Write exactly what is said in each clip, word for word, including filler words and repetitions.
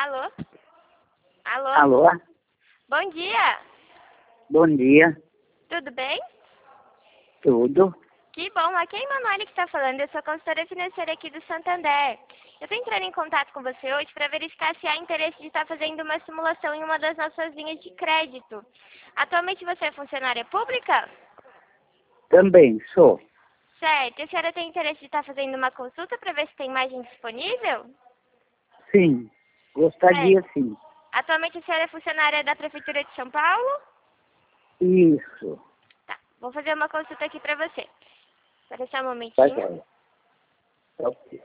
Alô? Alô? Alô? Bom dia. Bom dia. Tudo bem? Tudo? Que bom. Aqui é a Emanuele que está falando. Eu sou consultora financeira aqui do Santander. Eu estou entrando em contato com você hoje para verificar se há interesse de estar fazendo uma simulação em uma das nossas linhas de crédito. Atualmente você é funcionária pública? Também sou. Certo. E a senhora tem interesse de estar fazendo uma consulta para ver se tem margem disponível? Sim. Gostaria sim. Atualmente a senhora é funcionária da Prefeitura de São Paulo? Isso. Tá. Vou fazer uma consulta aqui para você. Espera só um Tá momentinho. joia. Tá ok.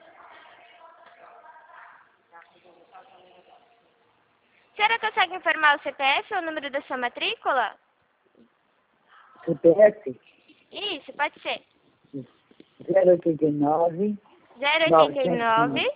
A senhora consegue informar o C P F ou o número da sua matrícula? C P F Isso, pode ser. zero oito nove, zero oito nove.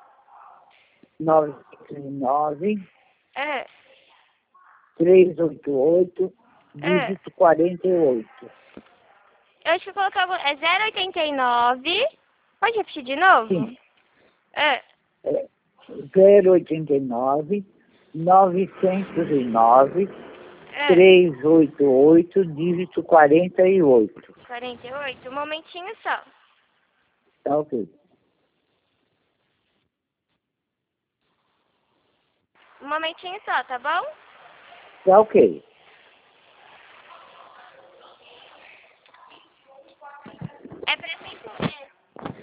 nove nove, Ah, três oito oito, ah. dígito quarenta e oito. Eu acho que eu coloquei algum... É zero oito nove. Pode repetir de novo? Sim. Ah, É zero oito nove, novecentos e nove, ah. trezentos e oitenta e oito, dígito quarenta e oito. quarenta e oito. Um momentinho só. Tá ok. Um momentinho só, tá bom? Tá ok. É pra sempre mesmo.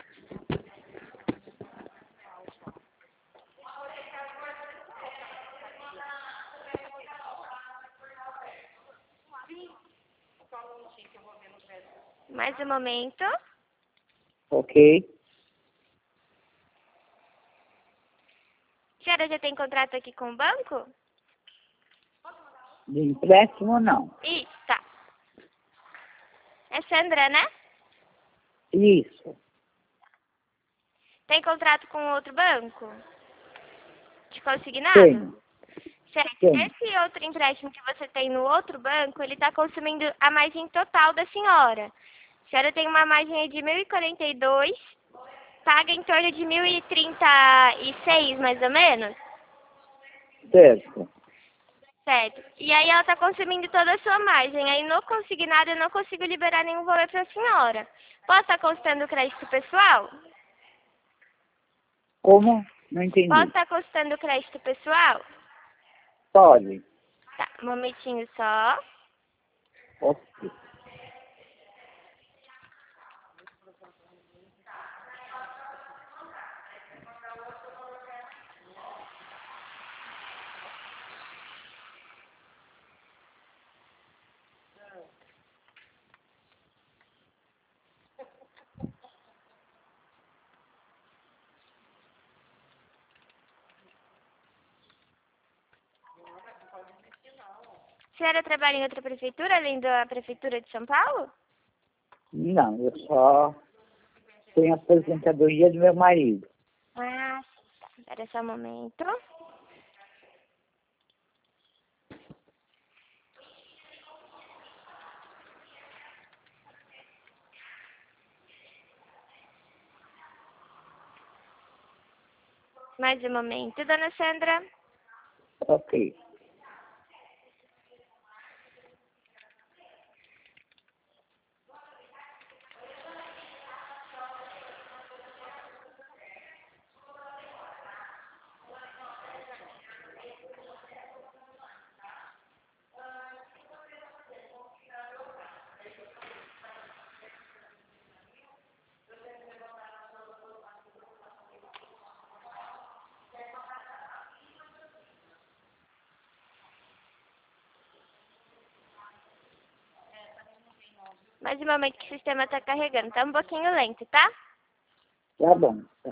Mais um momento. Ok. A senhora já tem contrato aqui com o banco? De empréstimo, não. Isso, tá. É Sandra, né? Isso. Tem contrato com outro banco? De consignado? Tenho. Certo. Tenho. Esse outro empréstimo que você tem no outro banco, ele está consumindo a margem total da senhora. A senhora tem uma margem de mil e quarenta e dois, paga em torno de mil e trinta e seis, mais ou menos. Certo. Certo. E aí ela está consumindo toda a sua margem. Aí no consignado eu não consigo liberar nenhum valor para a senhora. Posso estar consultando o crédito pessoal? Como? Não Posso entendi. estar consultando o crédito pessoal? Pode. Tá, um momentinho só. Ok. A senhora trabalha em outra prefeitura, além da prefeitura de São Paulo? Não, eu só tenho a aposentadoria do meu marido. Ah, sim, tá. Espera só um momento. Mais um momento, dona Sandra. Ok. Mais um momento que o sistema está carregando. Tá um pouquinho lento, tá? Tá bom. Tá.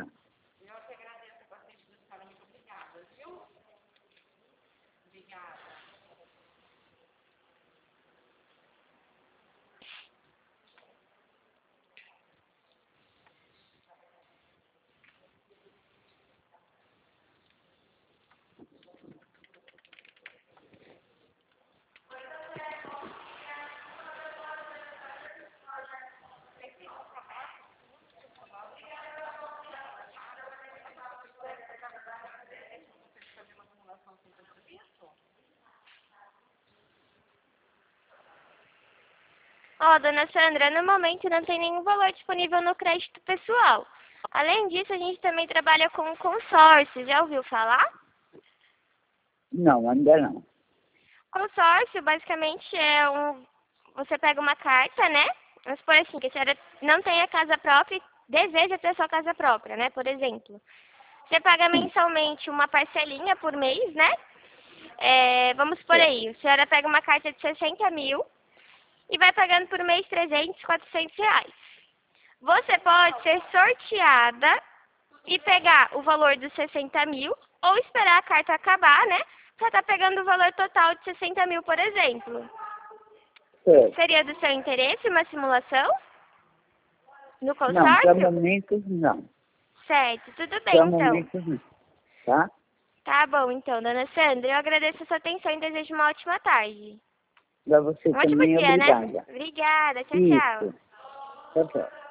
Ó, dona Sandra, no momento não tem nenhum valor disponível no crédito pessoal. Além disso, a gente também trabalha com consórcio. Já ouviu falar? Não, ainda não. Consórcio, basicamente, é um... Você pega uma carta, né? Vamos supor assim, que a senhora não tem a casa própria e deseja ter sua casa própria, né? Por exemplo. Você paga Sim, mensalmente uma parcelinha por mês, né? É, vamos por é, aí, a senhora pega uma carta de sessenta mil e vai pagando por mês trezentos, quatrocentos reais. Você pode ser sorteada e pegar o valor dos sessenta mil ou esperar a carta acabar, né? Pra estar pegando o valor total de sessenta mil, por exemplo. é. Seria do seu interesse uma simulação no Não, para consórcio? momentos não. Certo, tudo bem Para então. momentos não. Tá? Tá bom então, dona Sandra. Eu agradeço a sua atenção e desejo uma ótima tarde. Para você Um ótimo também, dia, né? obrigada. Obrigada. Tchau, tchau. Isso. Tchau, tchau.